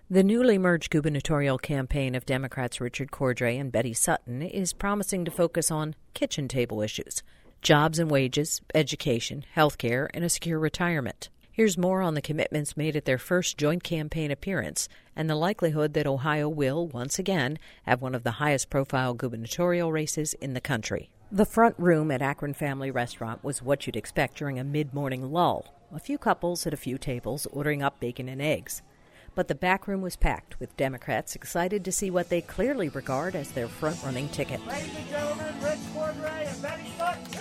The newly merged gubernatorial campaign of Democrats Richard Cordray and Betty Sutton is promising to focus on kitchen table issues: jobs and wages, education, health care, and a secure retirement. Here's more on the commitments made at their first joint campaign appearance and the likelihood that Ohio will, once again, have one of the highest-profile gubernatorial races in the country. The front room at Akron Family Restaurant was what you'd expect during a mid-morning lull. A few couples at a few tables ordering up bacon and eggs. But the back room was packed, with Democrats excited to see what they clearly regard as their front-running ticket. Ladies and gentlemen, Rich Cordray and Betty Sutton.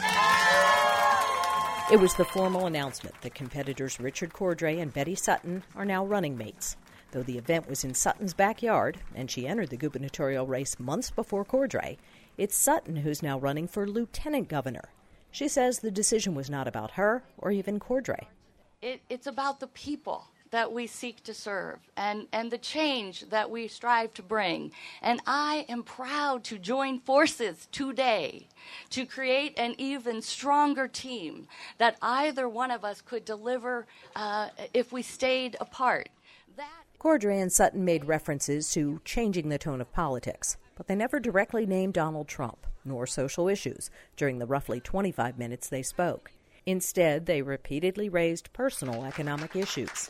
It was the formal announcement that competitors Richard Cordray and Betty Sutton are now running mates. Though the event was in Sutton's backyard, and she entered the gubernatorial race months before Cordray, it's Sutton who's now running for lieutenant governor. She says the decision was not about her or even Cordray. It's about the people that we seek to serve and the change that we strive to bring. And I am proud to join forces today to create an even stronger team that either one of us could deliver if we stayed apart. Cordray and Sutton made references to changing the tone of politics, but they never directly named Donald Trump, nor social issues, during the roughly 25 minutes they spoke. Instead, they repeatedly raised personal economic issues.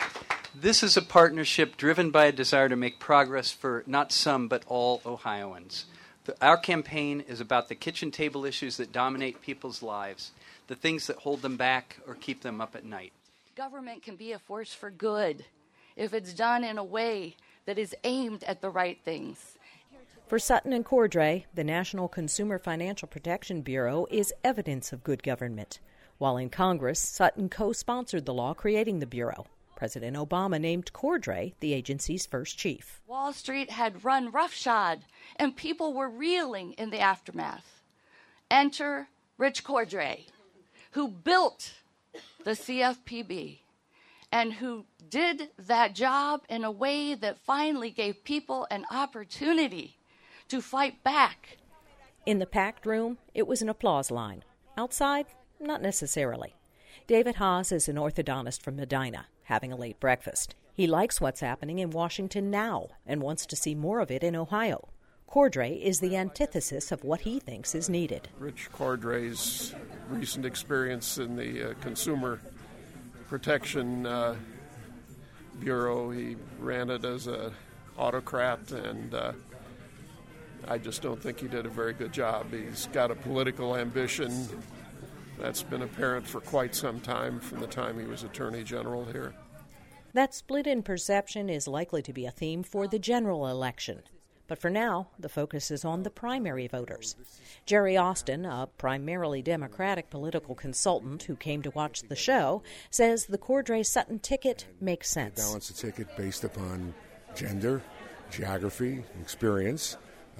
This is a partnership driven by a desire to make progress for not some but all Ohioans. Our campaign is about the kitchen table issues that dominate people's lives, the things that hold them back or keep them up at night. Government can be a force for good if it's done in a way that is aimed at the right things. For Sutton and Cordray, the National Consumer Financial Protection Bureau is evidence of good government. While in Congress, Sutton co-sponsored the law creating the Bureau. President Obama named Cordray the agency's first chief. Wall Street had run roughshod, and people were reeling in the aftermath. Enter Rich Cordray, who built the CFPB and who did that job in a way that finally gave people an opportunity to fight back. In the packed room, it was an applause line. Outside, not necessarily. David Haas is an orthodontist from Medina, having a late breakfast. He likes what's happening in Washington now and wants to see more of it in Ohio. Cordray is the antithesis of what he thinks is needed. Rich Cordray's recent experience in the Consumer Protection Bureau, he ran it as an autocrat, and I just don't think he did a very good job. He's got a political ambition that's been apparent for quite some time, from the time he was Attorney General here. That split in perception is likely to be a theme for the general election. But for now, the focus is on the primary voters. Jerry Austin, a primarily Democratic political consultant who came to watch the show, says the Cordray-Sutton ticket makes sense. Balance the ticket based upon gender, geography, experience.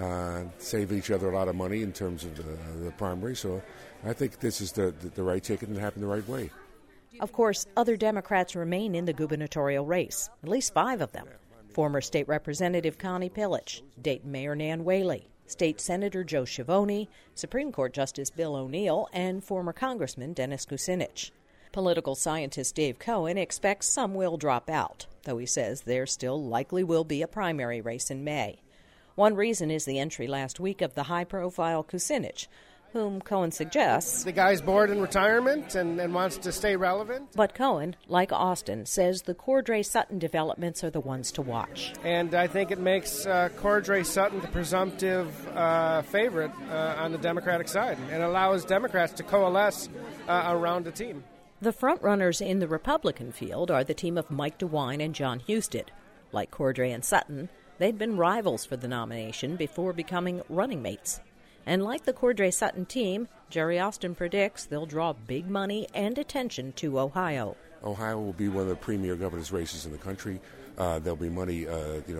Save each other a lot of money in terms of the primary. So I think this is the right ticket and happened the right way. Of course, other Democrats remain in the gubernatorial race, at least 5 of them. Former State Representative Connie Pillich, Dayton Mayor Nan Whaley, State Senator Joe Schiavone, Supreme Court Justice Bill O'Neill, and former Congressman Dennis Kucinich. Political scientist Dave Cohen expects some will drop out, though he says there still likely will be a primary race in May. One reason is the entry last week of the high-profile Kucinich, whom Cohen suggests the guy's bored in retirement and wants to stay relevant. But Cohen, like Austin, says the Cordray-Sutton developments are the ones to watch. And I think it makes Cordray-Sutton the presumptive favorite on the Democratic side, and allows Democrats to coalesce around a team. The frontrunners in the Republican field are the team of Mike DeWine and John Husted. Like Cordray and Sutton, they'd been rivals for the nomination before becoming running mates. And like the Cordray-Sutton team, Jerry Austin predicts they'll draw big money and attention to Ohio. Ohio will be one of the premier governor's races in the country. There'll be money,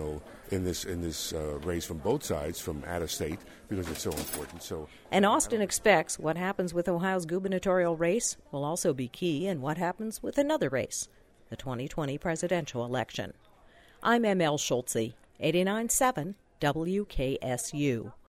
in this race from both sides, from out of state, because it's so important. And Austin expects what happens with Ohio's gubernatorial race will also be key in what happens with another race, the 2020 presidential election. I'm ML Schultze, 89.7 WKSU.